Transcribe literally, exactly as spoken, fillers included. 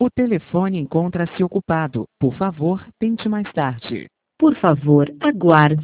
O telefone encontra-se ocupado. Por favor, tente mais tarde. Por favor, aguarde.